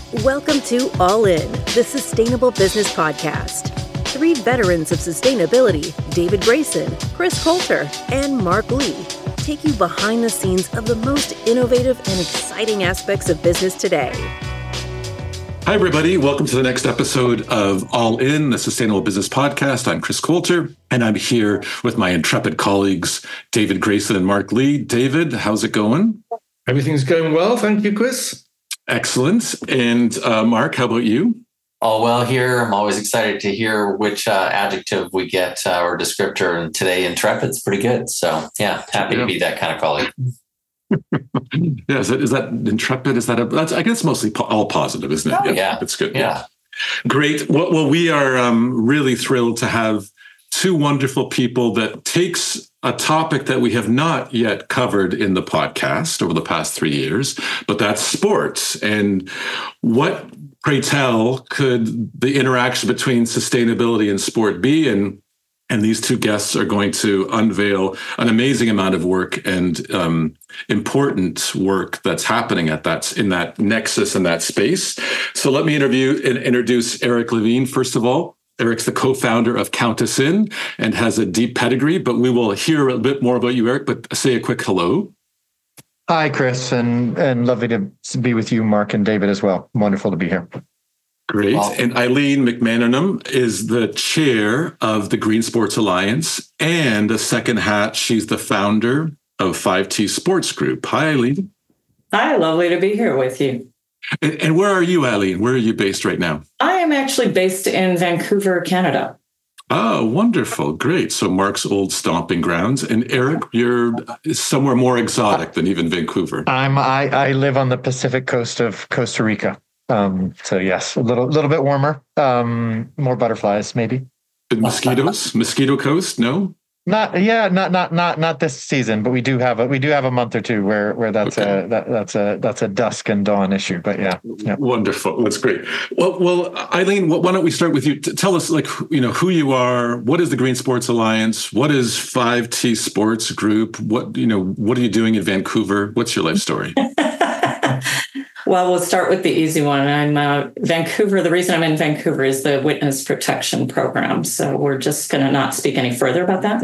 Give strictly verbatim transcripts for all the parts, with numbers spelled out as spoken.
Welcome to All In, the Sustainable Business Podcast. Three veterans of sustainability, David Grayson, Chris Coulter, and Mark Lee, take you behind the scenes of the most innovative and exciting aspects of business today. Hi, everybody. Welcome to the next episode of All In, the Sustainable Business Podcast. I'm Chris Coulter, and I'm here with my intrepid colleagues, David Grayson and Mark Lee. David, how's it going? Everything's going well. Thank you, Chris. Excellent. And uh, Mark, how about you? All well here. I'm always excited to hear which uh, adjective we get uh, or descriptor. And today, intrepid's pretty good. So yeah, happy yeah. to be that kind of colleague. yeah, is that, is that intrepid? Is that a, that's, I guess mostly po- all positive, isn't it? Oh, yeah, yeah. It's good. Yeah. yeah. Great. Well, well, we are um, really thrilled to have two wonderful people that takes a topic that we have not yet covered in the podcast over the past three years, but that's sports. And what, pray tell, could the interaction between sustainability and sport be? And And these two guests are going to unveil an amazing amount of work and um, important work that's happening at that in that nexus in that space. So let me interview and introduce Eric Levine. First of all, Eric's the co-founder of Count Us In and has a deep pedigree. But we will hear a bit more about you, Eric. But say a quick hello. Hi, Chris, and and lovely to be with you, Mark, and David as well. Wonderful to be here. Great. Wow. And Eileen McMananum is the chair of the Green Sports Alliance, and a second hat, she's the founder of five T Sports Group. Hi, Eileen. Hi, lovely to be here with you. And, and where are you, Eileen? Where are you based right now? I am actually based in Vancouver, Canada. Oh, wonderful. Great. So Mark's old stomping grounds. And Eric, you're somewhere more exotic than even Vancouver. I'm I, I live on the Pacific coast of Costa Rica. Um, so yes, a little, little bit warmer, um, more butterflies, maybe. But mosquitoes, mosquito coast? No, not, yeah, not, not, not, not this season, but we do have a, we do have a month or two where, where that's okay. a, that, that's a, that's a dusk and dawn issue, but yeah. yeah. Wonderful. That's great. Well, well, Eileen, why don't we start with you? Tell us, like, you know, who you are, what is the Green Sports Alliance? What is five T Sports Group? What, you know, what are you doing in Vancouver? What's your life story? Well, we'll start with the easy one. I'm uh, Vancouver. The reason I'm in Vancouver is the Witness Protection Program. So we're just going to not speak any further about that.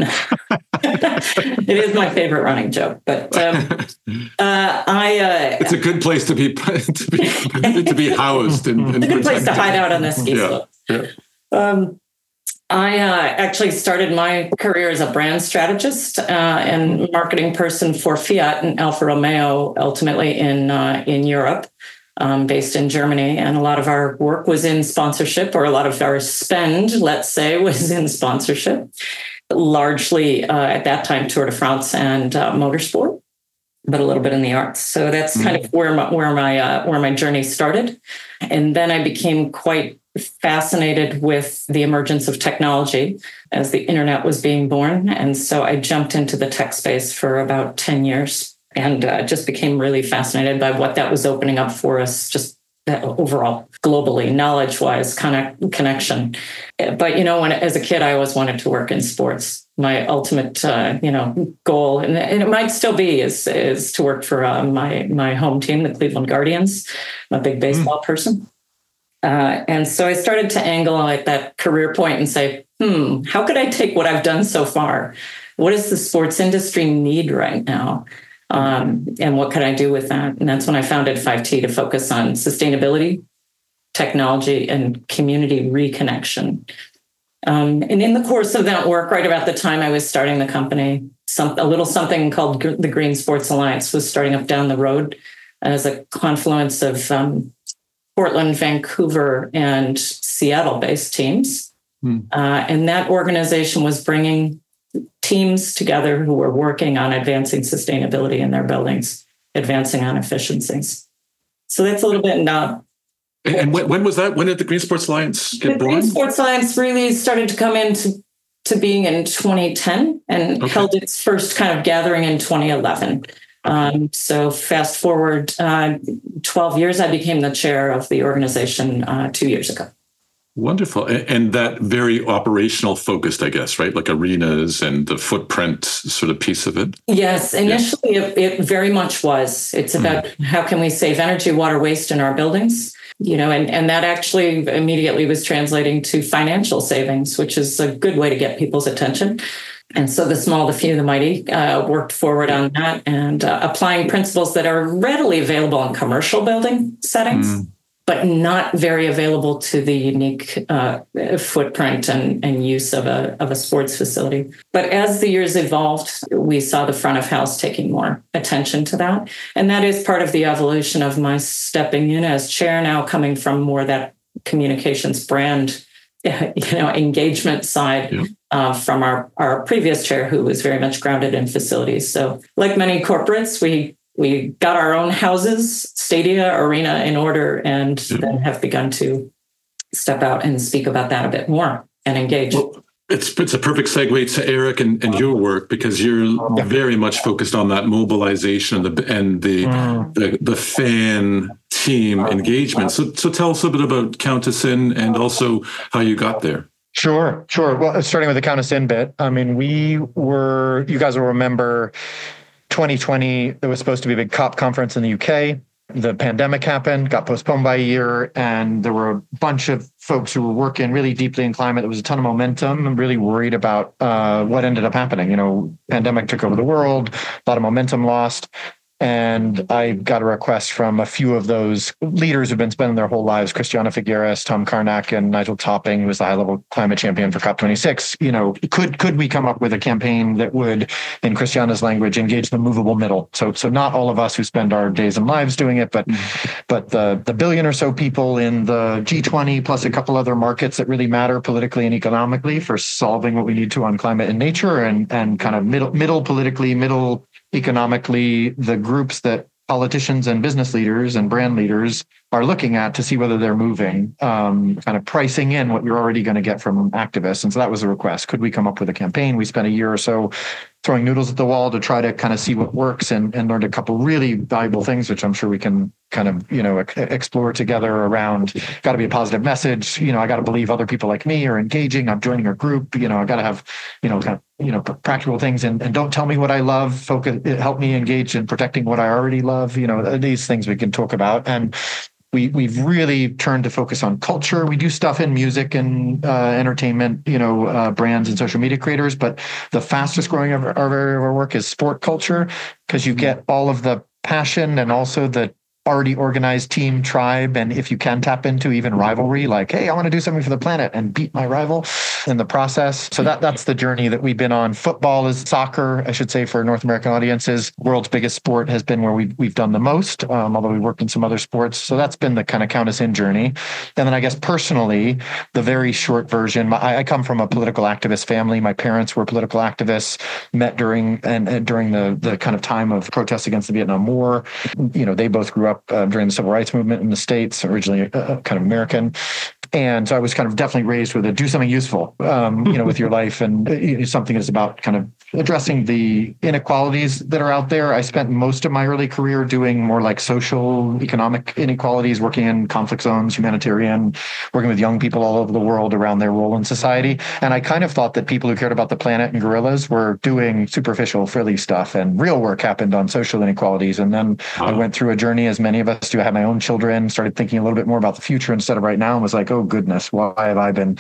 It is my favorite running joke, but um, uh, I. Uh, it's a good place to be to be to be housed. And, and it's a good place to hide out on the ski yeah. slope. Yeah. Um, I uh, actually started my career as a brand strategist uh, and marketing person for Fiat and Alfa Romeo, ultimately in uh, in Europe, um, based in Germany. And a lot of our work was in sponsorship, or a lot of our spend, let's say, was in sponsorship, largely uh, at that time Tour de France and uh, motorsport, but a little bit in the arts. So that's mm-hmm. kind of where my where my uh, where my journey started, and then I became quite fascinated with the emergence of technology as the internet was being born. And so I jumped into the tech space for about ten years and uh, just became really fascinated by what that was opening up for us, just overall, globally, knowledge-wise kind of connection. But, you know, when as a kid, I always wanted to work in sports. My ultimate, uh, you know, goal, and, and it might still be, is is to work for uh, my my home team, the Cleveland Guardians. I'm a big baseball mm. person. Uh, and so I started to angle at that career point and say, hmm, how could I take what I've done so far? What does the sports industry need right now? Um, and what could I do with that? And that's when I founded five T to focus on sustainability, technology, and community reconnection. Um, and in the course of that work, right about the time I was starting the company, some, a little something called the Green Sports Alliance was starting up down the road as a confluence of um, Portland, Vancouver, and Seattle-based teams. Hmm. Uh, and that organization was bringing teams together who were working on advancing sustainability in their buildings, advancing on efficiencies. So that's a little bit now. And, and when, when was that? When did the Green Sports Alliance get the born? The Green Sports Alliance really started to come into to being in twenty ten and okay. held its first kind of gathering in twenty eleven. Um, so fast forward uh, twelve years, I became the chair of the organization uh, two years ago. Wonderful. And that very operational focused, I guess, right? Like arenas and the footprint sort of piece of it. Yes. Initially, yeah. it, it very much was. It's about mm. how can we save energy, water, waste in our buildings. you know, and, and that actually immediately was translating to financial savings, which is a good way to get people's attention. And so the small, the few, the mighty uh, worked forward on that and uh, applying principles that are readily available in commercial building settings, mm. but not very available to the unique uh, footprint and, and use of a, of a sports facility. But as the years evolved, we saw the front of house taking more attention to that. And that is part of the evolution of my stepping in as chair now, coming from more that communications brand, you know, engagement side. Yeah. Uh, from our, our previous chair, who was very much grounded in facilities. So like many corporates, we we got our own houses, stadia, arena in order, and yeah. then have begun to step out and speak about that a bit more and engage. Well, it's it's a perfect segue to Eric and, and your work, because you're yeah. very much focused on that mobilization and the and the mm. the, the fan team engagement. So so tell us a bit about Countess Inn and also how you got there. Sure, sure. Well, starting with the Countess Inn bit, I mean, we were, you guys will remember twenty twenty, there was supposed to be a big COP conference in the U K. The pandemic happened, got postponed by a year, and there were a bunch of folks who were working really deeply in climate. There was a ton of momentum. I'm really worried about uh, what ended up happening. You know, pandemic took over the world, a lot of momentum lost. And I got a request from a few of those leaders who've been spending their whole lives, Christiana Figueres, Tom Karnak, and Nigel Topping, who was the high-level climate champion for COP twenty-six. You know, could could we come up with a campaign that would, in Christiana's language, engage the movable middle? So so not all of us who spend our days and lives doing it, but mm-hmm. but the the billion or so people in the G twenty, plus a couple other markets that really matter politically and economically for solving what we need to on climate and nature, and and kind of middle middle politically, middle economically, the groups that politicians and business leaders and brand leaders are looking at to see whether they're moving, um, kind of pricing in what you're already going to get from activists. And so that was a request. Could we come up with a campaign? We spent a year or so throwing noodles at the wall to try to kind of see what works, and, and learned a couple really valuable things, which I'm sure we can kind of, you know, explore together around. Got to be a positive message. You know, I got to believe other people like me are engaging. I'm joining a group. You know, I got to have, you know, kind of, you know, practical things, and, and don't tell me what I love. Focus, help me engage in protecting what I already love. You know, these things we can talk about. And we, we've really turned to focus on culture. We do stuff in music and uh, entertainment, you know, uh, brands and social media creators, but the fastest growing of our, of our work is sport culture, because you get all of the passion and also the already organized team, tribe, and if you can tap into even rivalry, like, hey, I want to do something for the planet and beat my rival in the process. So that that's the journey that we've been on. Football is soccer, I should say, for North American audiences. World's biggest sport has been where we've, we've done the most, um, although we worked in some other sports. So that's been the kind of Countess Inn journey. And then I guess personally, the very short version, my, I come from a political activist family. My parents were political activists, met during and, and during the, the kind of time of protests against the Vietnam War. You know, they both grew up Uh, during the civil rights movement in the States, originally uh, kind of American. And so I was kind of definitely raised with a do something useful, um, you know, with your life, and you know, something that's about kind of addressing the inequalities that are out there. I spent most of my early career doing more like social, economic inequalities, working in conflict zones, humanitarian, working with young people all over the world around their role in society. And I kind of thought that people who cared about the planet and gorillas were doing superficial, frilly stuff, and real work happened on social inequalities. And then wow. I went through a journey, as many of us do. I had my own children, started thinking a little bit more about the future instead of right now, and was like, oh goodness, why have I been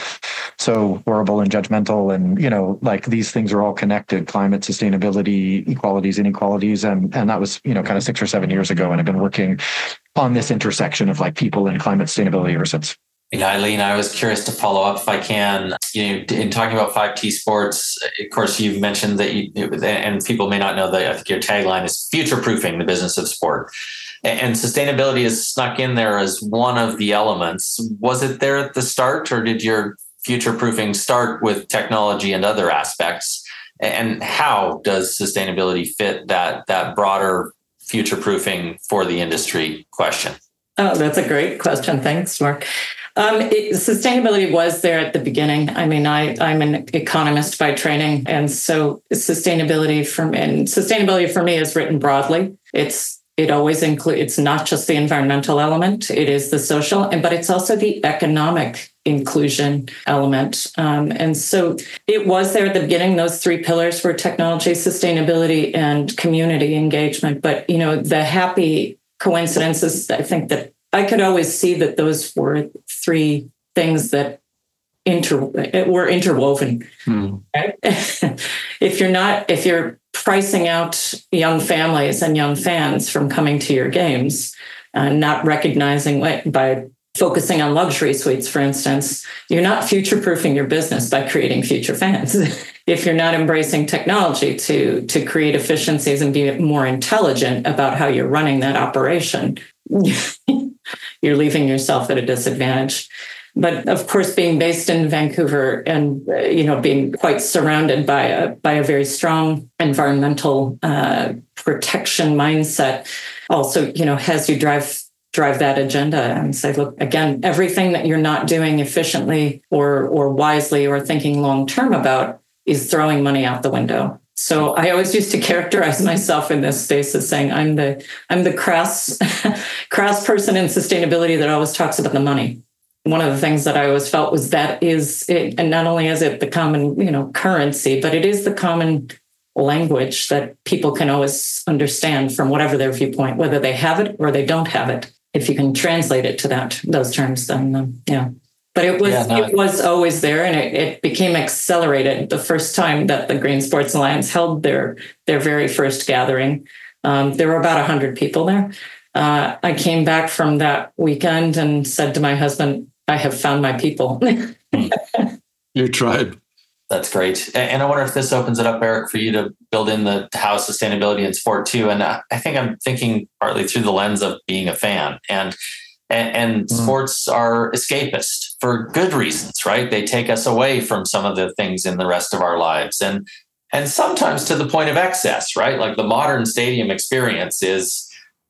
so horrible and judgmental? And, you know, like these things are all connected: climate, sustainability, equalities, inequalities. And, and that was, you know, kind of six or seven years ago. And I've been working on this intersection of like people and climate sustainability ever since. Yeah, Eileen, I was curious to follow up if I can. You know, in talking about five T Sports, of course, you've mentioned that you, and people may not know that I think your tagline is future-proofing the business of sport. And sustainability is snuck in there as one of the elements. Was it there at the start, or did your future-proofing start with technology and other aspects? And how does sustainability fit that, that broader future-proofing for the industry question? Oh, that's a great question. Thanks, Mark. Um, it, sustainability was there at the beginning. I mean, I, I'm an economist by training, and so sustainability from and sustainability for me is written broadly. It's it always includes. It's not just the environmental element; it is the social, and but it's also the economic inclusion element. Um, and so it was there at the beginning. Those three pillars were technology, sustainability, and community engagement. But you know, the happy coincidences, I think, that I could always see that those were three things that inter were interwoven. Hmm. Right? If you're not, if you're pricing out young families and young fans from coming to your games, and uh, not recognizing what, by focusing on luxury suites, for instance, you're not future-proofing your business by creating future fans. If you're not embracing technology to, to create efficiencies and be more intelligent about how you're running that operation, you're leaving yourself at a disadvantage. But of course, being based in Vancouver and, uh, you know, being quite surrounded by a, by a very strong environmental uh, protection mindset also, you know, has you drive drive that agenda and say, look, again, everything that you're not doing efficiently or or wisely or thinking long term about is throwing money out the window. So I always used to characterize myself in this space as saying I'm the I'm the crass crass person in sustainability that always talks about the money. One of the things that I always felt was that is it, and not only is it the common, you know, currency, but it is the common language that people can always understand from whatever their viewpoint, whether they have it or they don't have it. If you can translate it to that those terms, then um, yeah. But it was yeah, no. it was always there, and it, it became accelerated the first time that the Green Sports Alliance held their their very first gathering. Um, there were about a hundred people there. Uh, I came back from that weekend and said to my husband, "I have found my people." Your tribe. That's great. And I wonder if this opens it up, Eric, for you to build in the how sustainability in sport too. And I think I'm thinking partly through the lens of being a fan. And and, and mm. sports are escapist for good reasons, right? They take us away from some of the things in the rest of our lives. And and sometimes to the point of excess, right? Like the modern stadium experience is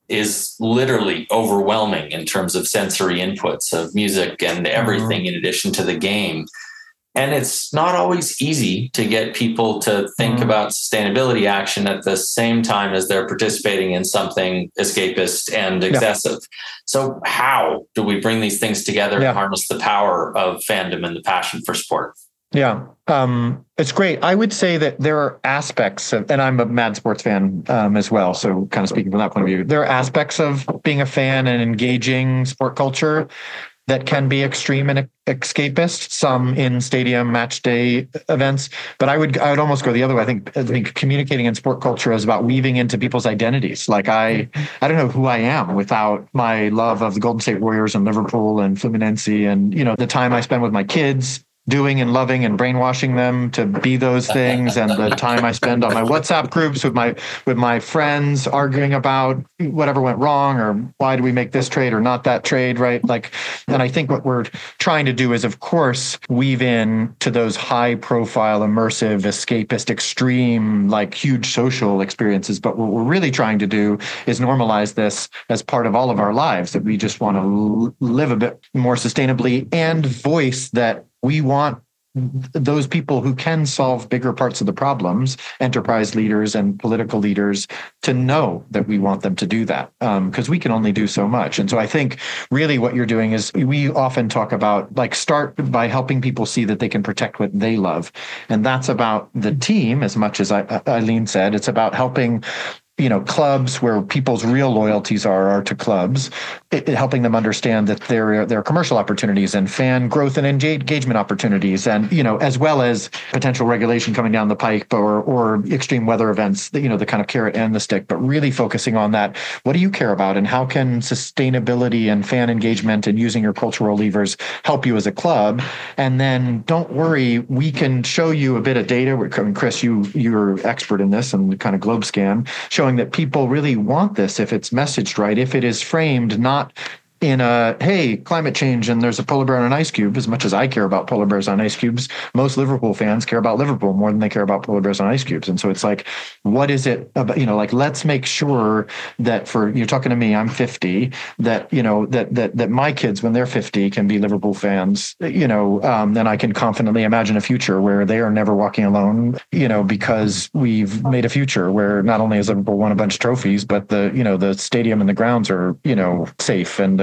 is literally overwhelming in terms of sensory inputs of music and everything mm. in addition to the game. And it's not always easy to get people to think mm. about sustainability action at the same time as they're participating in something escapist and excessive. Yeah. So how do we bring these things together yeah. and harness the power of fandom and the passion for sport? Yeah, um, it's great. I would say that there are aspects of, and I'm a mad sports fan um, as well. So kind of speaking from that point of view, there are aspects of being a fan and engaging sport culture that can be extreme and escapist, some in stadium match day events. But I would I would almost go the other way. I think, I think communicating in sport culture is about weaving into people's identities. Like I I don't know who I am without my love of the Golden State Warriors and Liverpool and Fluminense and, you know, the time I spend with my kids doing and loving and brainwashing them to be those things, and the time I spend on my WhatsApp groups with my with my friends arguing about whatever went wrong or why do we make this trade or not that trade, right? Like, and I think what we're trying to do is, of course, weave in to those high profile, immersive, escapist, extreme, like huge social experiences. But what we're really trying to do is normalize this as part of all of our lives, that we just want to live a bit more sustainably and voice that we want those people who can solve bigger parts of the problems, enterprise leaders and political leaders, to know that we want them to do that, because um, we can only do so much. And so I think really what you're doing is, we often talk about, like, start by helping people see that they can protect what they love. And that's about the team as much as I, Eileen said. It's about helping, you know, clubs where people's real loyalties are, are to clubs, it, it helping them understand that there are, there are commercial opportunities and fan growth and engagement opportunities, and, you know, as well as potential regulation coming down the pike, or, or extreme weather events, you know, the kind of carrot and the stick, but really focusing on that. What do you care about, and how can sustainability and fan engagement and using your cultural levers help you as a club? And then don't worry, we can show you a bit of data. We're, Chris, you, you're expert in this and kind of globe scan, showing that people really want this if it's messaged right, if it is framed not in a, hey, climate change and there's a polar bear on an ice cube. As much as I care about polar bears on ice cubes, most Liverpool fans care about Liverpool more than they care about polar bears on ice cubes. And so it's like, what is it about, you know, like, let's make sure that, for, you're talking to me, I'm fifty, that, you know, that that that my kids, when they're fifty, can be Liverpool fans, you know, um, then I can confidently imagine a future where they are never walking alone, you know, because we've made a future where not only has Liverpool won a bunch of trophies, but the, you know, the stadium and the grounds are, you know, safe, and the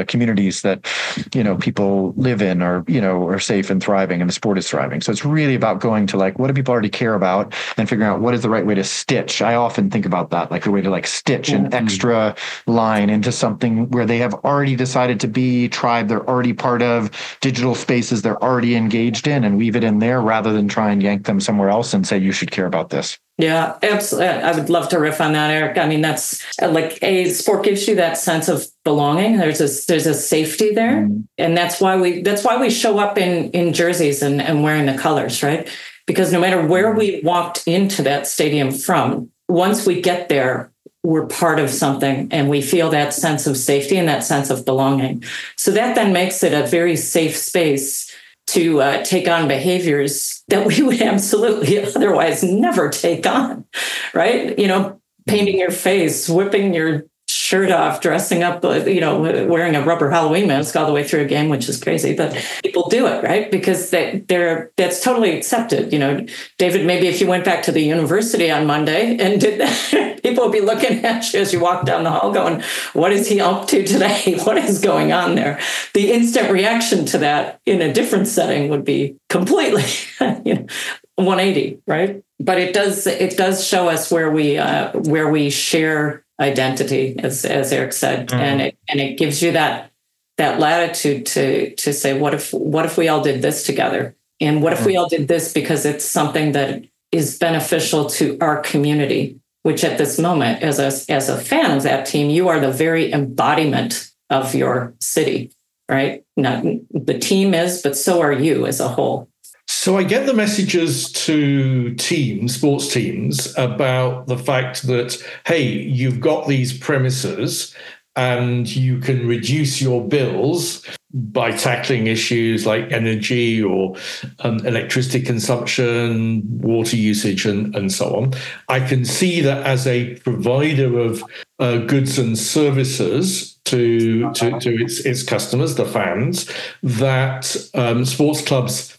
communities that, you know, people live in are, you know, are safe and thriving and the sport is thriving. So it's really about going to like, what do people already care about and figuring out what is the right way to stitch. I often think about that, like a way to like stitch an extra line into something where they have already decided to be, tribe they're already part of, digital spaces they're already engaged in, and weave it in there rather than try and yank them somewhere else and say, you should care about this. Yeah, absolutely. I would love to riff on that, Eric. I mean, that's like a sport gives you that sense of belonging. There's a there's a safety there, mm. and that's why we that's why we show up in in jerseys and, and wearing the colors, right? Because no matter where we walked into that stadium from, once we get there, we're part of something, and we feel that sense of safety and that sense of belonging. So that then makes it a very safe space to uh, take on behaviors that we would absolutely otherwise never take on, right? You know, painting your face, whipping your shirt off, dressing up, you know, wearing a rubber Halloween mask all the way through a game, which is crazy, but people do it, right? Because they, they're that's totally accepted. You know, David, maybe if you went back to the university on Monday and did that, people would be looking at you as you walk down the hall going, what is he up to today? What is going on there? The instant reaction to that in a different setting would be completely, you know, one eighty, right? But it does it does show us where we uh, where we share identity, as as Eric said, mm. and it and it gives you that that latitude to to say, what if what if we all did this together, and what if mm. we all did this because it's something that is beneficial to our community, which at this moment, as a as a fan of that team, you are the very embodiment of your city, right? Not the team is, but so are you as a whole. So I get the messages to teams, sports teams, about the fact that, hey, you've got these premises and you can reduce your bills by tackling issues like energy or um, electricity consumption, water usage, and, and so on. I can see that as a provider of uh, goods and services to, to, to its, its customers, the fans, that um, sports clubs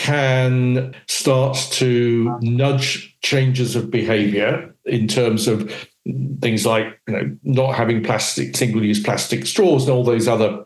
can start to nudge changes of behavior in terms of things like, you know, not having plastic, single-use plastic straws and all those other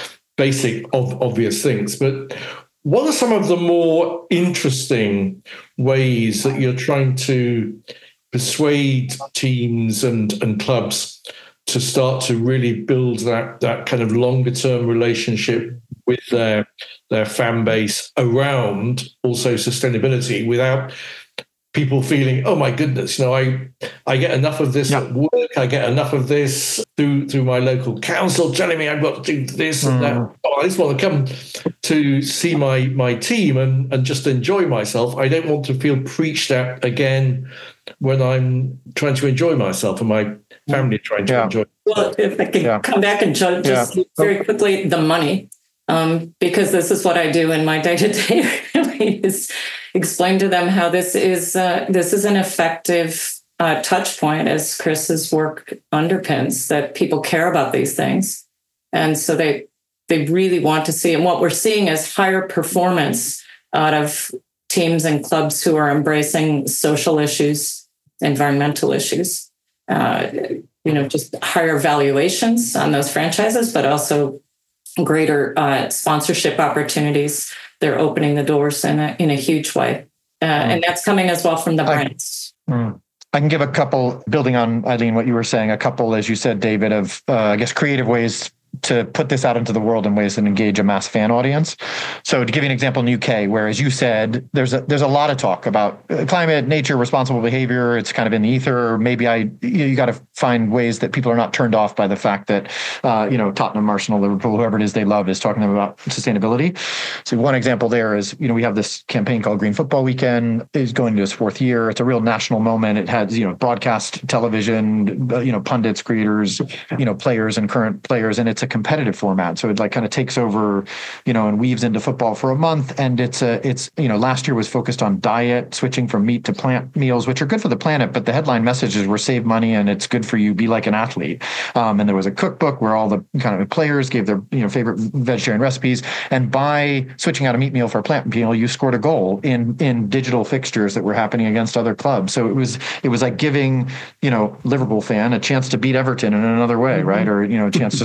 basic, ov- obvious things. But what are some of the more interesting ways that you're trying to persuade teams and, and clubs to start to really build that, that kind of longer-term relationship with their their fan base around also sustainability, without people feeling, oh my goodness, you know, I I get enough of this yeah. at work, I get enough of this through through my local council telling me I've got to do this mm. and that. Oh, I just want to come to see my my team and, and just enjoy myself. I don't want to feel preached at again when I'm trying to enjoy myself and my family trying to yeah. enjoy. Well, if I can yeah. come back and just yeah. very quickly, the money. Um, because this is what I do in my day-to-day is explain to them how this is uh, this is an effective uh, touch point, as Chris's work underpins, that people care about these things. And so they they really want to see, and what we're seeing is higher performance out of teams and clubs who are embracing social issues, environmental issues, uh, you know, just higher valuations on those franchises, but also greater uh, sponsorship opportunities. They're opening the doors in a, in a huge way. Uh, mm. And that's coming as well from the brands. I, mm. I can give a couple, building on, Eileen, what you were saying, a couple, as you said, David, of, uh, I guess, creative ways to put this out into the world in ways that engage a mass fan audience. So to give you an example, in the U K, where, as you said, there's a, there's a lot of talk about climate, nature, responsible behavior. It's kind of in the ether. Maybe I, you, you got to find ways that people are not turned off by the fact that, uh, you know, Tottenham, Arsenal, Liverpool, whoever it is they love is talking to them about sustainability. So one example there is, you know, we have this campaign called Green Football Weekend, is going to its fourth year. It's a real national moment. It has, you know, broadcast television, you know, pundits, creators, you know, players and current players, and it's a competitive format. So it like kind of takes over, you know, and weaves into football for a month. And it's a, it's, you know, last year was focused on diet, switching from meat to plant meals, which are good for the planet. But the headline messages were save money and it's good for you. Be like an athlete. Um, and there was a cookbook where all the kind of players gave their, you know, favorite vegetarian recipes. And by switching out a meat meal for a plant meal, you scored a goal in, in digital fixtures that were happening against other clubs. So it was, it was like giving, you know, Liverpool fan a chance to beat Everton in another way, right? Or, you know, a chance to score a goal against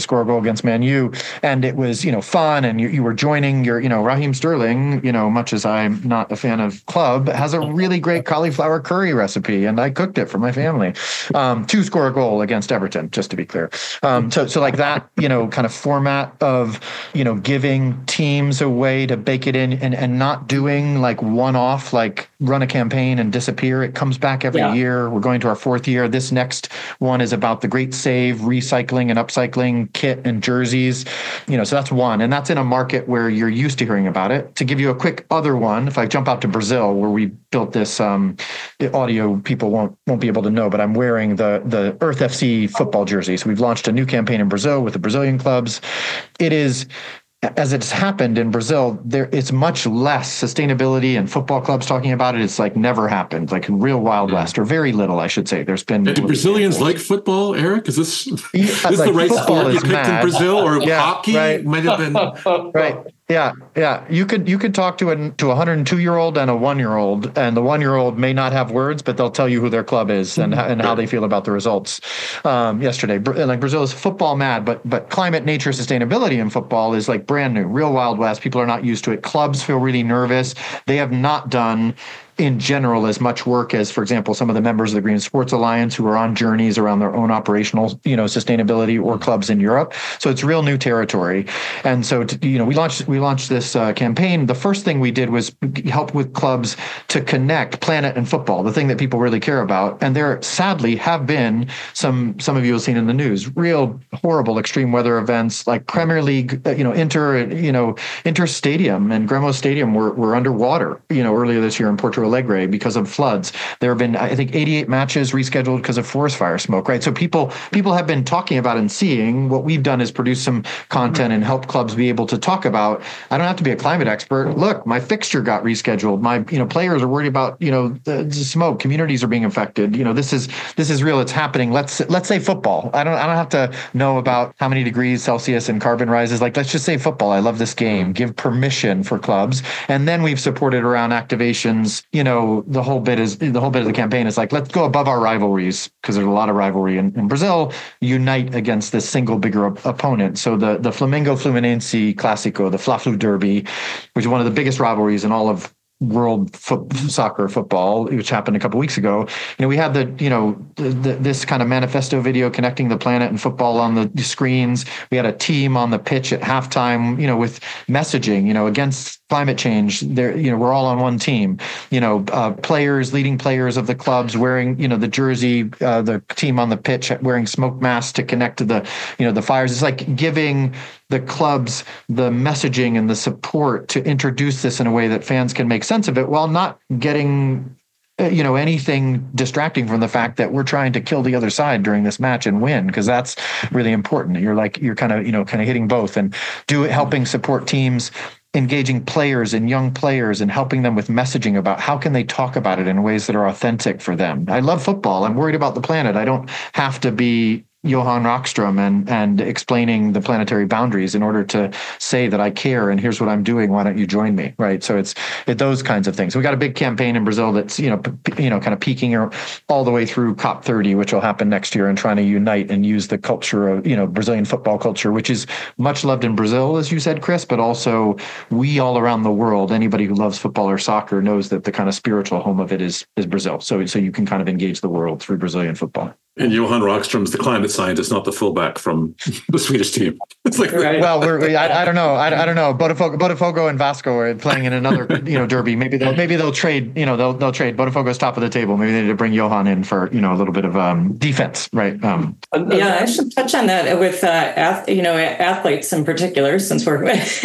against Man U, and it was, you know, fun, and you, you were joining your, you know, Raheem Sterling, you know, much as I'm not a fan of club, has a really great cauliflower curry recipe, and I cooked it for my family um, to score a goal against Everton, just to be clear. Um, so, so like that, you know, kind of format of, you know, giving teams a way to bake it in, and, and not doing like one-off, like run a campaign and disappear. It comes back every yeah. year. We're going to our fourth year. This next one is about the Great Save, recycling and upcycling kit and jerseys. You know, so that's one. And that's in a market where you're used to hearing about it. To give you a quick other one, if I jump out to Brazil, where we built this, um, the audio people won't won't be able to know, but I'm wearing the the Earth F C football jersey. So we've launched a new campaign in Brazil with the Brazilian clubs. It is, as it's happened in Brazil, there it's much less sustainability and football clubs talking about it. It's like never happened, like in real Wild West, or very little, I should say. There's been. Do Brazilians examples. Like football, Eric? Is this, yeah, is like this the right sport you picked mad. in Brazil, or yeah, hockey right. might have been? Right. Yeah, yeah. You could you could talk to a to a one hundred two year old and a one year old, and the one year old may not have words, but they'll tell you who their club is and and how they feel about the results. Um, yesterday, like Brazil is football mad, but but climate, nature, sustainability in football is like brand new, real Wild West. People are not used to it. Clubs feel really nervous. They have not done, in general, as much work as, for example, some of the members of the Green Sports Alliance who are on journeys around their own operational, you know, sustainability, or clubs in Europe. So it's real new territory. And so, to, you know, we launched we launched this uh, campaign. The first thing we did was help with clubs to connect planet and football, the thing that people really care about. And there, sadly, have been some some of you have seen in the news, real horrible extreme weather events like Premier League, you know, Inter, you know, Inter Stadium and Grêmio Stadium were were underwater, you know, earlier this year in Porto Alegre because of floods. There have been, I think, eighty-eight matches rescheduled because of forest fire smoke, right? So people people have been talking about and seeing. What we've done is produce some content and help clubs be able to talk about, I don't have to be a climate expert. Look, my fixture got rescheduled. My, you know, players are worried about, you know, the, the smoke. Communities are being affected. You know, this is this is real. It's happening. Let's let's say football. I don't I don't have to know about how many degrees Celsius and carbon rises. Like, let's just say football. I love this game. Give permission for clubs. And then we've supported around activations. You know, the whole bit is the whole bit of the campaign is like, let's go above our rivalries, because there's a lot of rivalry in, in Brazil, unite against this single bigger op- opponent. So the, the Flamengo Fluminense Clásico, the Fla-Flu Derby, which is one of the biggest rivalries in all of world fo- soccer football, which happened a couple weeks ago. You know, we had the, you know, the, the, this kind of manifesto video connecting the planet and football on the screens. We had a team on the pitch at halftime, you know, with messaging, you know, against climate change. There, you know, we're all on one team. You know, uh, players, leading players of the clubs wearing, you know, the jersey, uh, the team on the pitch wearing smoke masks to connect to the, you know, the fires. It's like giving the clubs the messaging and the support to introduce this in a way that fans can make sense of it, while not getting, you know, anything distracting from the fact that we're trying to kill the other side during this match and win, because that's really important. You're like, you're kind of, you know, kind of hitting both, and do it, helping support teams, engaging players and young players and helping them with messaging about how can they talk about it in ways that are authentic for them. I love football. I'm worried about the planet. I don't have to be Johan Rockström and and explaining the planetary boundaries in order to say that I care and here's what I'm doing. Why don't you join me? Right. So it's it, those kinds of things. We got a big campaign in Brazil that's, you know, p- you know, kind of peaking all the way through COP thirty, which will happen next year, and trying to unite and use the culture of, you know, Brazilian football culture, which is much loved in Brazil, as you said, Chris, but also we all around the world. Anybody who loves football or soccer knows that the kind of spiritual home of it is is Brazil. So so you can kind of engage the world through Brazilian football. And Johan Rockström's the climate scientist, not the fullback from the Swedish team. It's like, right. well, we're, we, I, I don't know, I, I don't know. Botafogo, Botafogo and Vasco are playing in another, you know, derby. Maybe they'll maybe they'll trade. You know, they'll they'll trade. Botafogo's top of the table. Maybe they need to bring Johan in for, you know, a little bit of um, defense, right? Um, yeah, I should touch on that with uh, ath- you know, athletes in particular, since we're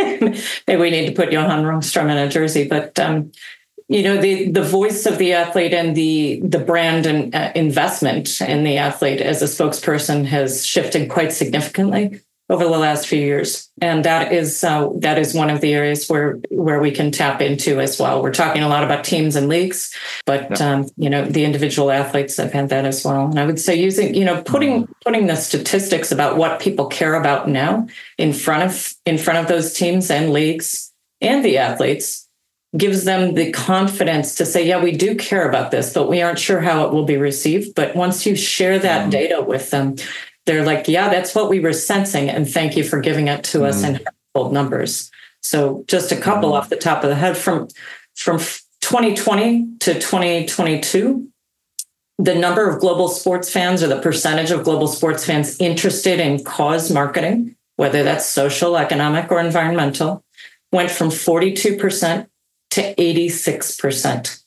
maybe we need to put Johan Rockström in a jersey, but. Um, You know, the, the voice of the athlete and the the brand and uh, investment in the athlete as a spokesperson has shifted quite significantly over the last few years, and that is uh, that is one of the areas where where we can tap into as well. We're talking a lot about teams and leagues, but yeah. um, you know, the individual athletes have had that as well. And I would say using, you know, putting putting the statistics about what people care about now in front of in front of those teams and leagues and the athletes gives them the confidence to say, yeah, we do care about this, but we aren't sure how it will be received. But once you share that data with them, they're like, yeah, that's what we were sensing. And thank you for giving it to mm. us in household numbers. So just a couple mm. off the top of the head from, from twenty twenty to twenty twenty-two, the number of global sports fans or the percentage of global sports fans interested in cause marketing, whether that's social, economic, or environmental, went from forty-two percent to eighty-six percent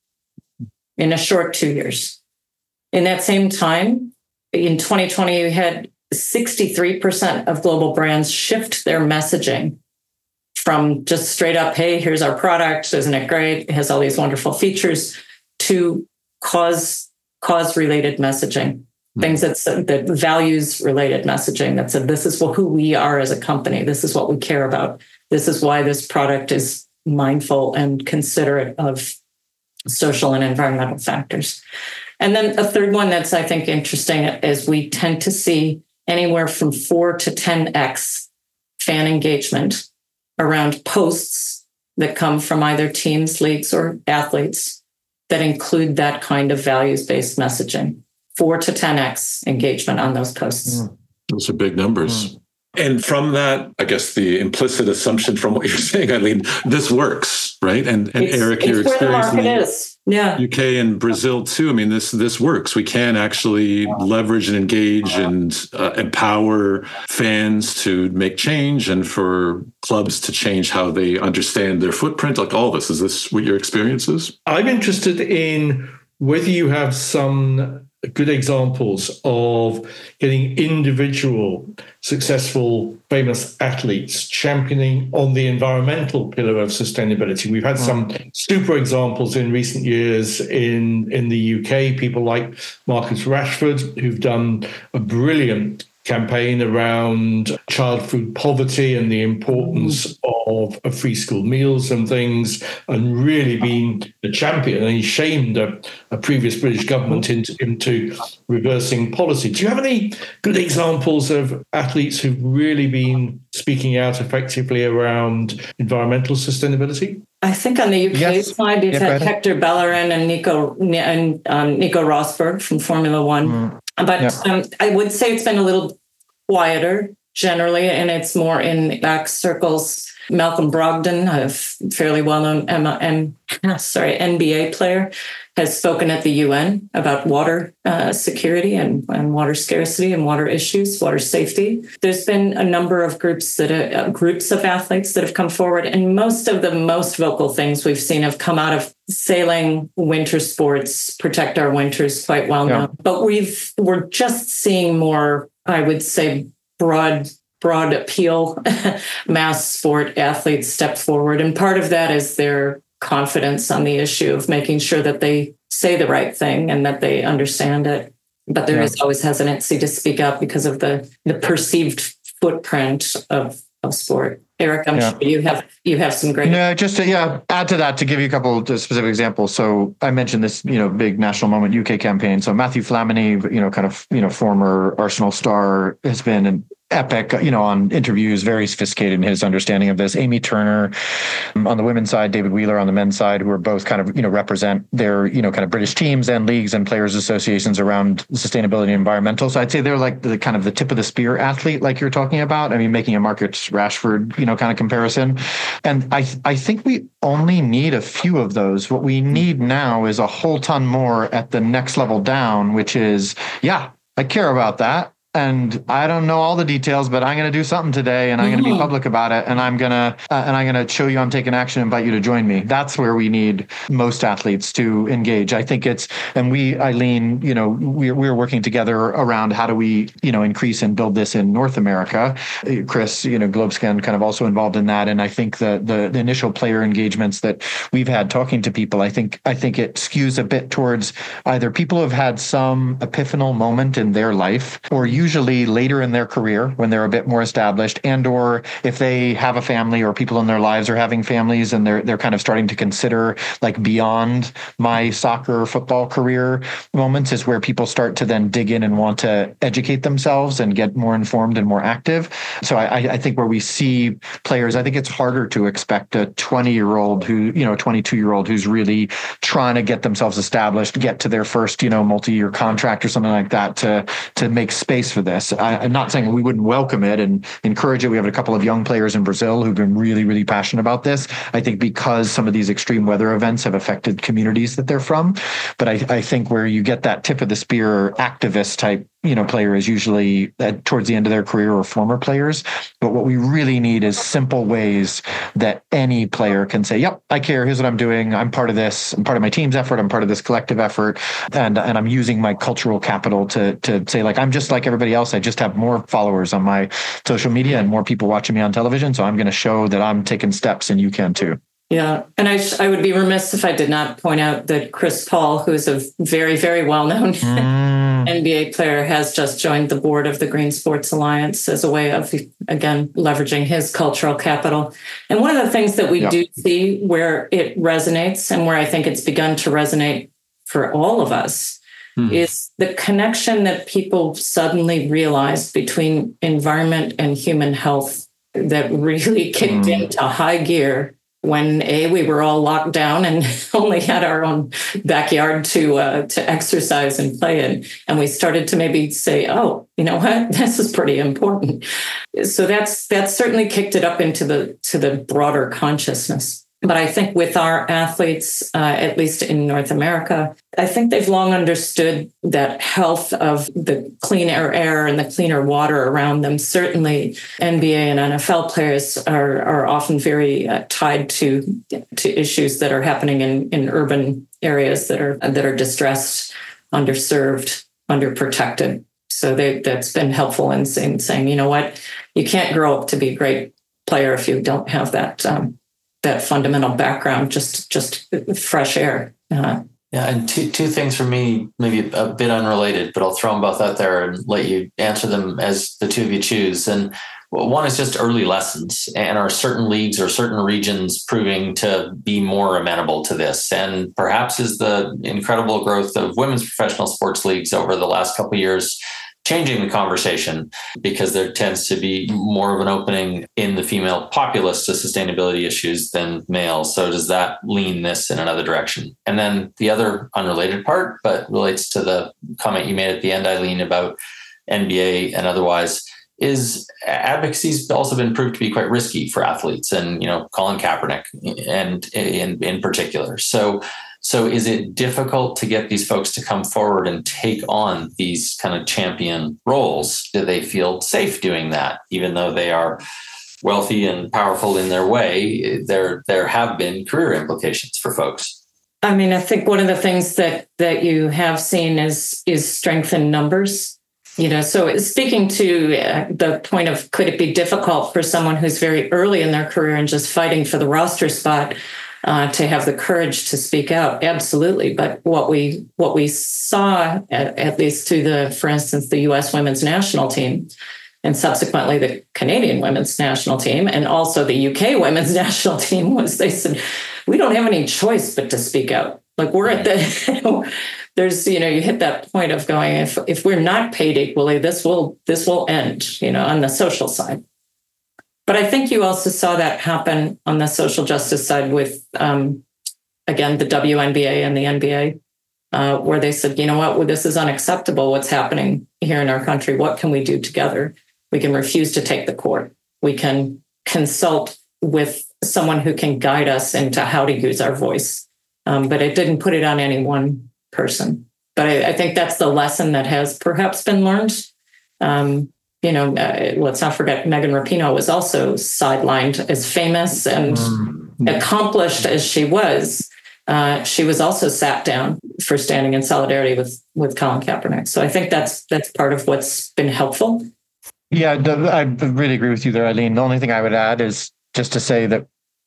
in a short two years. In that same time, in twenty twenty, we had sixty-three percent of global brands shift their messaging from just straight up, hey, here's our product, isn't it great? It has all these wonderful features, to cause cause-related messaging, mm-hmm. things that's that values-related messaging that said, this is who we are as a company. This is what we care about. This is why this product is mindful and considerate of social and environmental factors. And then a third one that's, I think, interesting is we tend to see anywhere from four to ten x fan engagement around posts that come from either teams, leagues, or athletes that include that kind of values-based messaging. Four to ten x engagement on those posts. Mm. Those are big numbers. Mm. And from that, I guess the implicit assumption from what you're saying, Eileen, this works, right? And and it's, Eric, it's you're where the market experiencing is. Yeah. U K and Brazil too. I mean, this this works. We can actually leverage and engage and uh, empower fans to make change, and for clubs to change how they understand their footprint. Like all this, is this what your experience is? I'm interested in whether you have some good examples of getting individual, successful, famous athletes championing on the environmental pillar of sustainability. We've had some super examples in recent years in, in the U K, people like Marcus Rashford, who've done a brilliant campaign around child food poverty and the importance of, of free school meals and things, and really been a champion. And he shamed a, a previous British government into, into reversing policy. Do you have any good examples of athletes who've really been speaking out effectively around environmental sustainability? I think on the U K yes. side, we've yeah, had Hector Bellerin and Nico and um, Nico Rosberg from Formula One. Mm. But yeah. um, I would say it's been a little quieter generally, and it's more in back circles. Malcolm Brogdon, a fairly well-known M- M- sorry, N B A player, has spoken at the U N about water uh, security and, and water scarcity and water issues, water safety. There's been a number of groups that uh, groups of athletes that have come forward, and most of the most vocal things we've seen have come out of sailing, winter sports, protect our winters, quite well known. Yeah. But we've we're just seeing more, I would say, broad. broad appeal, mass sport athletes step forward. And part of that is their confidence on the issue of making sure that they say the right thing and that they understand it. But there yeah. is always hesitancy to speak up because of the, the perceived footprint of, of sport. Eric, I'm yeah. sure you have you have some great. No, just to yeah, add to that to give you a couple of specific examples. So I mentioned this, you know, big national moment U K campaign. So Matthew Flamini, you know, kind of, you know, former Arsenal star, has been an epic, you know, on interviews, very sophisticated in his understanding of this. Amy Turner um, on the women's side, David Wheeler on the men's side, who are both kind of, you know, represent their, you know, kind of British teams and leagues and players associations around sustainability and environmental. So I'd say they're like the kind of the tip of the spear athlete, like you're talking about. I mean, making a Marcus Rashford, you know, kind of comparison. And I, I think we only need a few of those. What we need now is a whole ton more at the next level down, which is, yeah, I care about that. And I don't know all the details, but I'm going to do something today, and I'm going to be public about it, and I'm going to uh, and I'm going to show you I'm taking action and invite you to join me. That's where we need most athletes to engage. I think it's, and we, Eileen, you know, we're we're working together around how do we, you know, increase and build this in North America. Chris, you know, Globescan kind of also involved in that, and I think the the, the initial player engagements that we've had talking to people, I think I think it skews a bit towards either people who have had some epiphanal moment in their life, or you usually later in their career when they're a bit more established, and or if they have a family or people in their lives are having families and they're they're kind of starting to consider like beyond my soccer or football career moments, is where people start to then dig in and want to educate themselves and get more informed and more active. So I, I think where we see players, I think it's harder to expect a twenty-year-old who, you know, a twenty-two-year-old who's really trying to get themselves established, get to their first, you know, multi-year contract or something like that to to make space for this. I, I'm not saying we wouldn't welcome it and encourage it. We have a couple of young players in Brazil who've been really, really passionate about this. I think because some of these extreme weather events have affected communities that they're from. But I, I think where you get that tip of the spear activist type, you know, player is usually at, towards the end of their career or former players. But what we really need is simple ways that any player can say, yep, I care. Here's what I'm doing. I'm part of this. I'm part of my team's effort. I'm part of this collective effort. And, and I'm using my cultural capital to, to say, like, I'm just like everybody else. I just have more followers on my social media and more people watching me on television. So I'm going to show that I'm taking steps and you can too. Yeah. And I, I would be remiss if I did not point out that Chris Paul, who's a very, very well-known mm. N B A player, has just joined the board of the Green Sports Alliance as a way of, again, leveraging his cultural capital. And one of the things that we yeah. do see where it resonates and where I think it's begun to resonate for all of us mm. is the connection that people suddenly realized between environment and human health that really kicked mm. into high gear when A, we were all locked down and only had our own backyard to uh, to exercise and play in. And we started to maybe say, oh, you know what, this is pretty important. So that's that's certainly kicked it up into the to the broader consciousness. But I think with our athletes, uh, at least in North America, I think they've long understood that health of the cleaner air and the cleaner water around them. Certainly, N B A and N F L players are, are often very uh, tied to to issues that are happening in, in urban areas that are that are distressed, underserved, underprotected. So they, that's been helpful in saying, saying, you know what, you can't grow up to be a great player if you don't have that. Um, that fundamental background, just just fresh air. Uh, yeah, and two two things for me, maybe a bit unrelated, but I'll throw them both out there and let you answer them as the two of you choose. And one is just early lessons, and are certain leagues or certain regions proving to be more amenable to this? And perhaps is the incredible growth of women's professional sports leagues over the last couple of years changing the conversation, because there tends to be more of an opening in the female populace to sustainability issues than males. So does that lean this in another direction? And then the other unrelated part, but relates to the comment you made at the end, Eileen, about N B A and otherwise, is advocacy's also been proved to be quite risky for athletes, and, you know, Colin Kaepernick and in, in particular. So So is it difficult to get these folks to come forward and take on these kind of champion roles? Do they feel safe doing that, even though they are wealthy and powerful in their way? There, there have been career implications for folks. I mean, I think one of the things that that you have seen is is strength in numbers. You know, so speaking to uh, the point of, could it be difficult for someone who's very early in their career and just fighting for the roster spot Uh, to have the courage to speak out? Absolutely. But what we what we saw, at, at least through the, for instance, the U S women's national team, and subsequently the Canadian women's national team, and also the U K women's national team, was they said, we don't have any choice but to speak out. Like, we're at the, you know, there's, you know, you hit that point of going, if if we're not paid equally, this will this will end, you know, on the social side. But I think you also saw that happen on the social justice side with, um, again, the W N B A and the N B A, uh, where they said, you know what, well, this is unacceptable, what's happening here in our country. What can we do together? We can refuse to take the court. We can consult with someone who can guide us into how to use our voice. Um, but it didn't put it on any one person. But I, I think that's the lesson that has perhaps been learned. Um, You know, uh, let's not forget, Megan Rapinoe was also sidelined. As famous and mm-hmm. accomplished as she was, uh, she was also sat down for standing in solidarity with with Colin Kaepernick. So I think that's that's part of what's been helpful. Yeah, I really agree with you there, Eileen. The only thing I would add is just to say that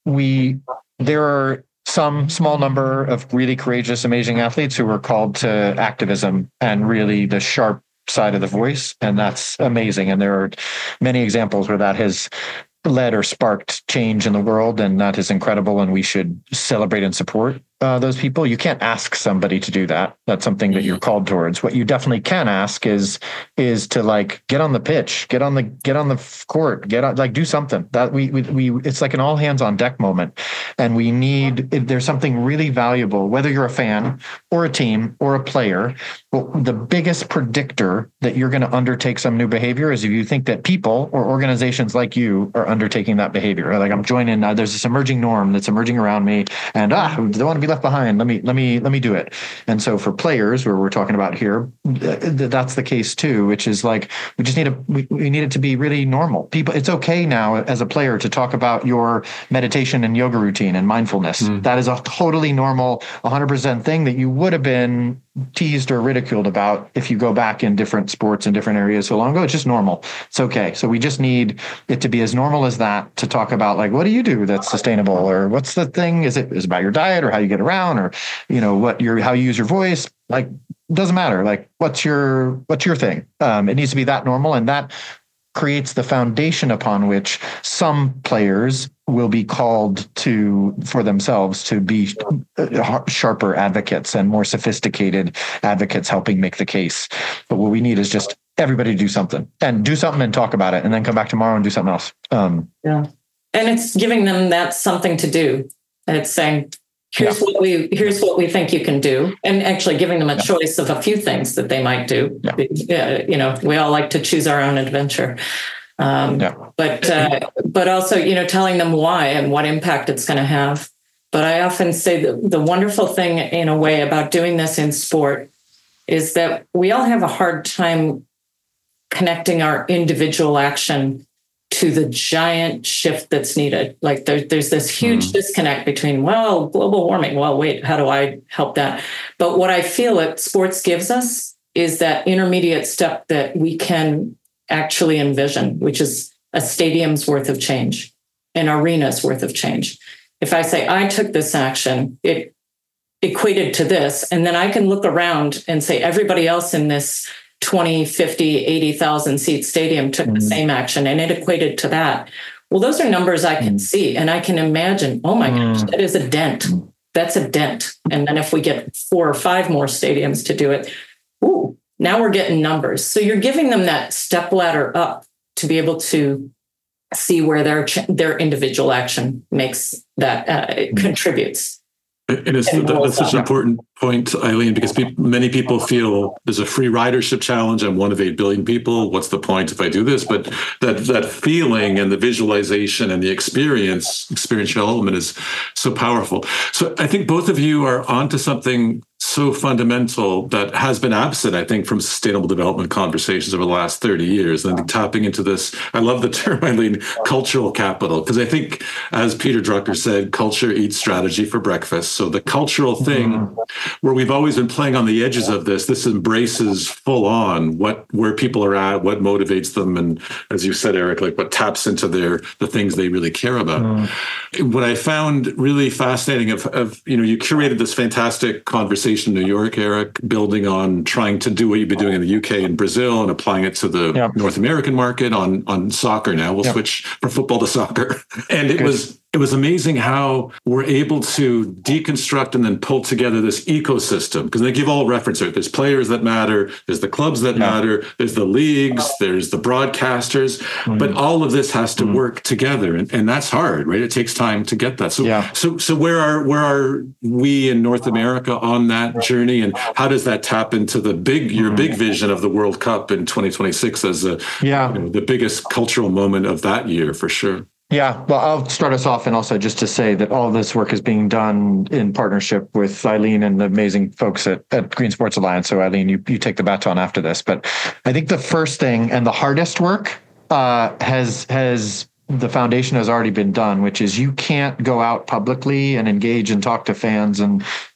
we there are some small number of really courageous, amazing athletes who were called to activism and really the sharp side of the voice, and that's amazing. And there are many examples where that has led or sparked change in the world, and that is incredible, and we should celebrate and support. uh, those people. You can't ask somebody to do that. That's something that you're called towards. What you definitely can ask is is to like get on the pitch, get on the get on the court, get on, like do something. That we we, we it's like an all hands on deck moment, and we need. There's something really valuable, whether you're a fan or a team or a player. Well, the biggest predictor that you're going to undertake some new behavior is if you think that people or organizations like you are undertaking that behavior. Like I'm joining. Uh, there's this emerging norm that's emerging around me, and ah, I don't want to be left behind. Let me let me let me do it. And so for players, where we're talking about here, th- that's the case too. Which is like we just need a we, we need it to be really normal. People, it's okay now as a player to talk about your meditation and yoga routine and mindfulness. Mm. That is a totally normal, one hundred percent thing that you would have been teased or ridiculed about if you go back in different sports and different areas so long ago. It's just normal. It's okay. So we just need it to be as normal as that to talk about like, what do you do that's sustainable, or what's the thing? Is it is it about your diet or how you get around, or, you know, what your, how you use your voice? Like, doesn't matter. Like, what's your, what's your thing? Um, it needs to be that normal. And that creates the foundation upon which some players will be called to for themselves to be sharper advocates and more sophisticated advocates helping make the case. But what we need is just everybody to do something and do something and talk about it and then come back tomorrow and do something else. Um, yeah. And it's giving them that something to do. And it's saying, here's yeah. what we, here's what we think you can do. And actually giving them a yeah. choice of a few things that they might do. Yeah. You know, we all like to choose our own adventure. Um, yeah. But uh, but also, you know, telling them why and what impact it's going to have. But I often say that the wonderful thing, in a way, about doing this in sport is that we all have a hard time connecting our individual action to the giant shift that's needed. Like there, there's this huge mm. disconnect between, well, global warming. Well, wait, how do I help that? But what I feel that sports gives us is that intermediate step that we can actually envision, which is a stadium's worth of change, an arena's worth of change. If I say, I took this action, it equated to this, and then I can look around and say, everybody else in this twenty, fifty, eighty thousand seat stadium took mm-hmm. the same action, and it equated to that. Well, those are numbers I can see, and I can imagine, oh my mm-hmm. gosh, that is a dent. That's a dent. And then if we get four or five more stadiums to do it, ooh, now we're getting numbers. So you're giving them that step ladder up to be able to see where their their individual action makes that uh, it contributes. And it's, and that, that's such an important point, Eileen, because people, many people feel there's a free ridership challenge. I'm one of eight billion people. What's the point if I do this? But that that feeling and the visualization and the experience, experiential element is so powerful. So I think both of you are onto something so fundamental that has been absent, I think, from sustainable development conversations over the last thirty years. And I think tapping into this, I love the term, Eileen, cultural capital, because I think, as Peter Drucker said, culture eats strategy for breakfast. So the cultural thing, mm-hmm. where we've always been playing on the edges of this, this embraces full on what where people are at, what motivates them, and as you said, Eric, like what taps into their the things they really care about. Mm. What I found really fascinating of, of you know, you curated this fantastic conversation in New York, Eric, building on trying to do what you've been doing in the U K and Brazil and applying it to the yep. North American market on on soccer now. We'll yep. switch from football to soccer. And it Good. was It was amazing how we're able to deconstruct and then pull together this ecosystem, because they give all reference to it. There's players that matter, there's the clubs that yeah. matter, there's the leagues, there's the broadcasters, mm. but all of this has to mm. work together, and, and that's hard, right? It takes time to get that. So, yeah. so, so where are where are we in North America on that journey, and how does that tap into the big your mm. big vision of the World Cup in twenty twenty-six as a yeah. you know, the biggest cultural moment of that year for sure? Yeah, well, I'll start us off, and also just to say that all this work is being done in partnership with Eileen and the amazing folks at, at Green Sports Alliance. So Eileen, you, you take the baton after this. But I think the first thing and the hardest work uh, has has the foundation has already been done, which is you can't go out publicly and engage and talk to fans and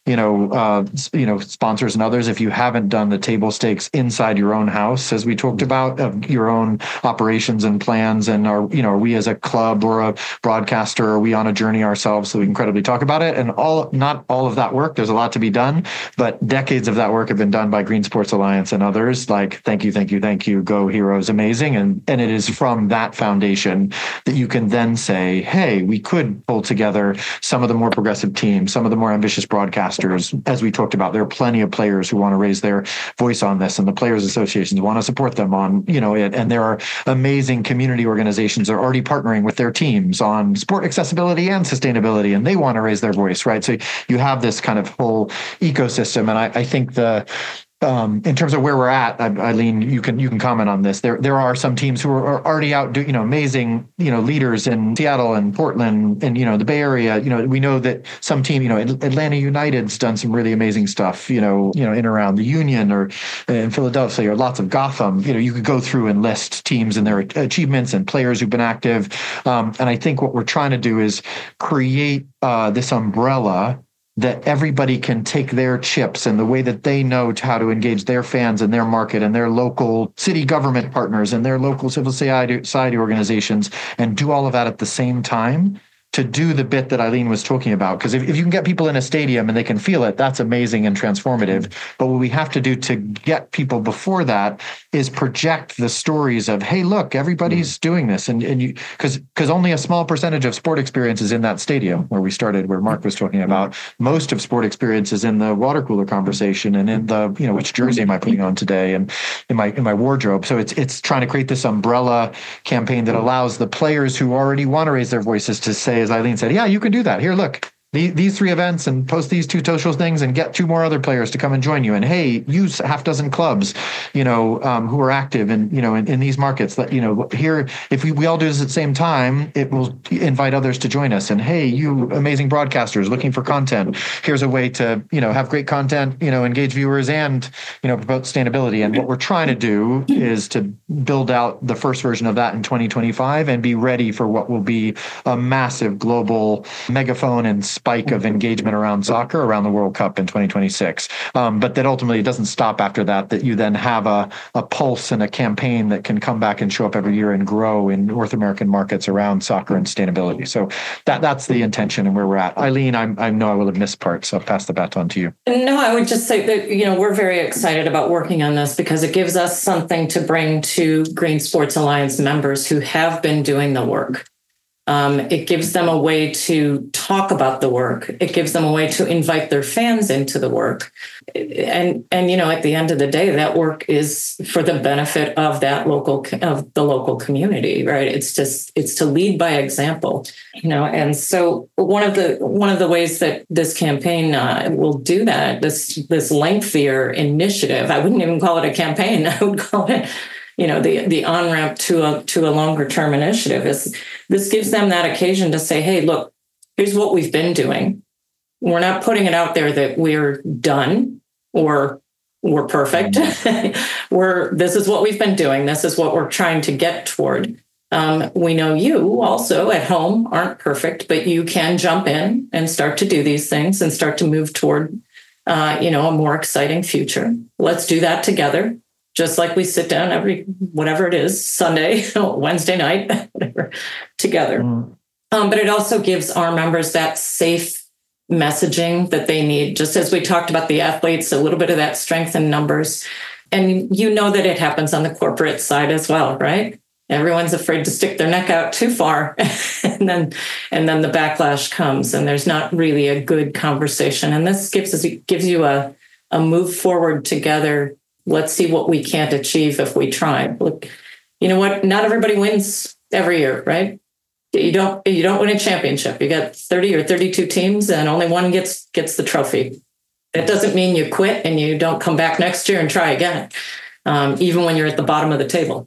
you know, uh, you know, sponsors and others, if you haven't done the table stakes inside your own house, as we talked about, of your own operations and plans, and are, you know, are we as a club or a broadcaster, are we on a journey ourselves so we can credibly talk about it? And all, not all of that work, there's a lot to be done, but decades of that work have been done by Green Sports Alliance and others. Like, thank you, thank you, thank you, go Heroes, amazing. And, and it is from that foundation that you can then say, hey, we could pull together some of the more progressive teams, some of the more ambitious broadcasters. As we talked about, there are plenty of players who want to raise their voice on this, and the players associations want to support them on, you know, it. And there are amazing community organizations that are already partnering with their teams on sport accessibility and sustainability, and they want to raise their voice, right? So you have this kind of whole ecosystem. And I, I think the, Um, in terms of where we're at, Eileen, you can you can comment on this. There there are some teams who are, are already out, do, you know, amazing, you know, leaders in Seattle and Portland and, you know, the Bay Area. You know, we know that some team, you know, Atlanta United's done some really amazing stuff, you know, you know, in around the Union or in Philadelphia, or lots of Gotham. You know, you could go through and list teams and their achievements and players who've been active. Um, and I think what we're trying to do is create uh, this umbrella that everybody can take their chips and the way that they know how to engage their fans and their market and their local city government partners and their local civil society organizations, and do all of that at the same time to do the bit that Eileen was talking about. Because if, if you can get people in a stadium and they can feel it, that's amazing and transformative. But what we have to do to get people before that is project the stories of, hey, look, everybody's mm. doing this. And, and you, because because only a small percentage of sport experience is in that stadium where we started, where Mark was talking about. Most of sport experience is in the water cooler conversation and in the, you know, which jersey am I putting on today, and in my in my wardrobe. So it's it's trying to create this umbrella campaign that allows the players who already want to raise their voices to say, as Eileen said, yeah, you can do that. Here, look, the, these three events, and post these two social things and get two more other players to come and join you. And hey, use half dozen clubs, you know, um, who are active in, you know, in, in these markets that, you know, here, if we, we all do this at the same time, it will invite others to join us. And hey, you amazing broadcasters looking for content, here's a way to, you know, have great content, you know, engage viewers and, you know, promote sustainability. And what we're trying to do is to build out the first version of that in twenty twenty-five and be ready for what will be a massive global megaphone and spike of engagement around soccer around the World Cup in twenty twenty-six. Um, but that ultimately it doesn't stop after that, that you then have a, a pulse and a campaign that can come back and show up every year and grow in North American markets around soccer and sustainability. So that that's the intention and where we're at. Eileen, I'm, I know I will have missed parts, so I'll pass the baton to you. No, I would just say that, you know, we're very excited about working on this because it gives us something to bring to Green Sports Alliance members who have been doing the work. Um, it gives them a way to talk about the work. It gives them a way to invite their fans into the work. And, and you know, at the end of the day, that work is for the benefit of that local, of the local community, right? It's just, it's to lead by example, you know? And so one of the, one of the ways that this campaign uh, will do that, this, this lengthier initiative, I wouldn't even call it a campaign. I would call it, you know, the, the on-ramp to a, to a longer term initiative is this gives them that occasion to say, hey, look, here's what we've been doing. We're not putting it out there that we're done or we're perfect. we're, this is what we've been doing. This is what we're trying to get toward. Um, we know you also at home aren't perfect, but you can jump in and start to do these things and start to move toward, uh, you know, a more exciting future. Let's do that together. Just like we sit down every, whatever it is, Sunday, Wednesday night, whatever, together. Mm. Um, but it also gives our members that safe messaging that they need. Just as we talked about the athletes, a little bit of that strength in numbers. And you know that it happens on the corporate side as well, right? Everyone's afraid to stick their neck out too far. and then and then the backlash comes and there's not really a good conversation. And this gives us gives you a, a move forward together. Let's see what we can't achieve if we try. Look, you know what? Not everybody wins every year, right? You don't you don't win a championship. You got thirty or thirty-two teams and only one gets gets the trophy. That doesn't mean you quit and you don't come back next year and try again, um, even when you're at the bottom of the table.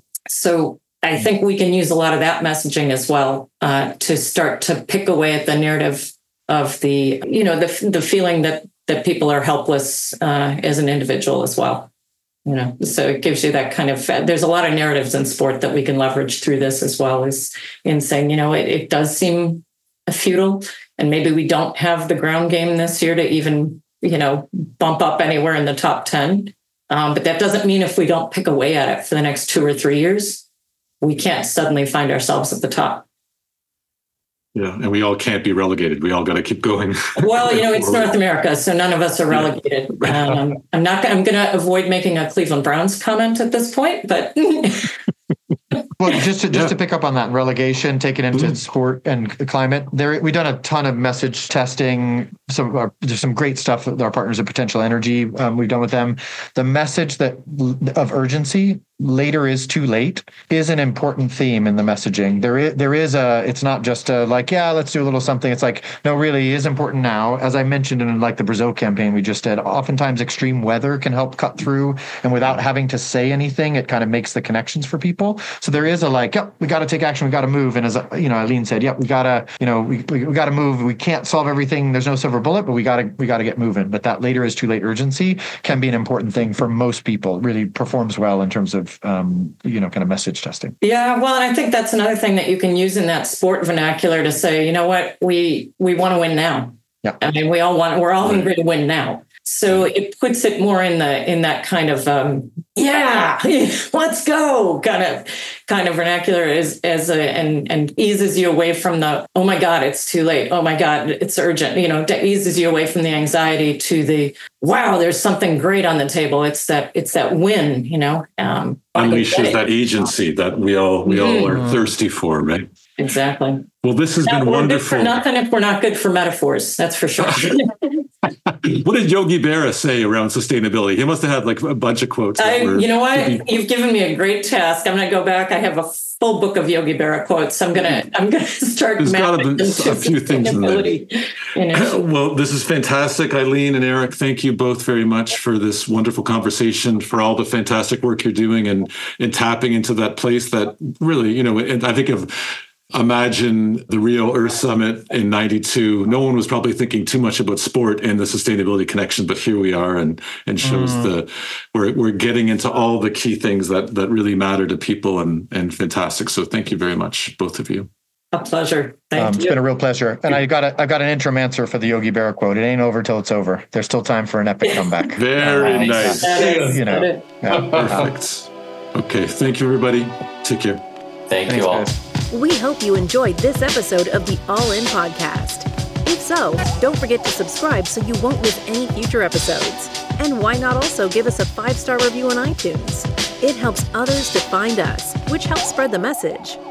So I think we can use a lot of that messaging as well uh, to start to pick away at the narrative of the, you know, the the feeling that that people are helpless uh, as an individual as well. You know, so it gives you that kind of, there's a lot of narratives in sport that we can leverage through this as well as in saying, you know, it, it does seem futile. And maybe we don't have the ground game this year to even, you know, bump up anywhere in the top ten. Um, but that doesn't mean if we don't pick away at it for the next two or three years, we can't suddenly find ourselves at the top. Yeah, and we all can't be relegated. We all got to keep going. Well, you know, it's North America, so none of us are relegated. Um, I'm not. I'm going to avoid making a Cleveland Browns comment at this point, but. Well, just to just yeah. to pick up on that relegation, taken into mm. sport and climate, there we've done a ton of message testing. Some of our, there's some great stuff with our partners at Potential Energy. Um, we've done with them. The message that of urgency, later is too late, is an important theme in the messaging. There is there is a. It's not just a like yeah, let's do a little something. It's like no, really is important now. As I mentioned in like the Brazil campaign we just did, oftentimes extreme weather can help cut through, and without having to say anything, it kind of makes the connections for people. So there is a like, yep, we got to take action, we got to move. And as you know, Eileen said, yep, we got to, you know, we, we, we got to move. We can't solve everything. There's no silver bullet, but we got to we got to get moving. But that later is too late urgency can be an important thing for most people. It really performs well in terms of um, you know, kind of message testing. Yeah, well, and I think that's another thing that you can use in that sport vernacular to say, you know what, we we want to win now. Yeah, I mean, we all want, we're all hungry to win now. So it puts it more in the in that kind of um, yeah, let's go kind of kind of vernacular as as a, and and eases you away from the oh my God, it's too late. Oh my God, it's urgent. You know, it eases you away from the anxiety to the wow, there's something great on the table. It's that it's that win. You know, um, unleashes that agency that we all we mm. all are thirsty for, right? Exactly. Well, this has not, been wonderful. Nothing if we're not good for metaphors. That's for sure. What did Yogi Berra say around sustainability? He must have had like a bunch of quotes. I, you know what? Be... You've given me a great task. I'm going to go back. I have a full book of Yogi Berra quotes. I'm going to I'm going to start. There's got to be a few things in there. You know. Well, this is fantastic, Eileen and Eric. Thank you both very much for this wonderful conversation, for all the fantastic work you're doing, and and tapping into that place that really, you know, and I think of. Imagine the Rio Earth Summit in ninety-two. No one was probably thinking too much about sport and the sustainability connection, but here we are, and and shows mm. the we're we're getting into all the key things that that really matter to people, and and fantastic. So thank you very much, both of you. A pleasure. Thank um, you. It's been a real pleasure. And I got a, I got an interim answer for the Yogi Berra quote. It ain't over till it's over. There's still time for an epic comeback. Very nice. That is, you know, that yeah. Perfect. Okay. Thank you, everybody. Take care. Thank Thanks, you all. Guys. We hope you enjoyed this episode of the All In Podcast. If so, don't forget to subscribe so you won't miss any future episodes. And why not also give us a five-star review on iTunes? It helps others to find us, which helps spread the message.